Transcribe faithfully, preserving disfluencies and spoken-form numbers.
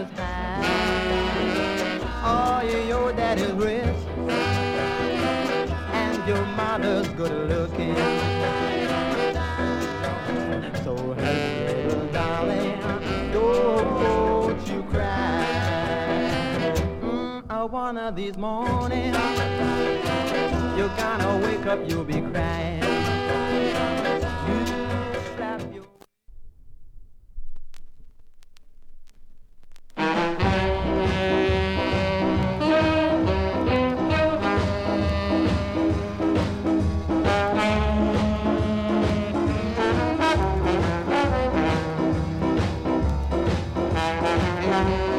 is high. Oh, your daddy's rich and your mother's good looking. So hey, little darling, don't you cry. Mm, uh, one of these mornings, you're gonna wake up, you'll be crying. You slap your Thank you.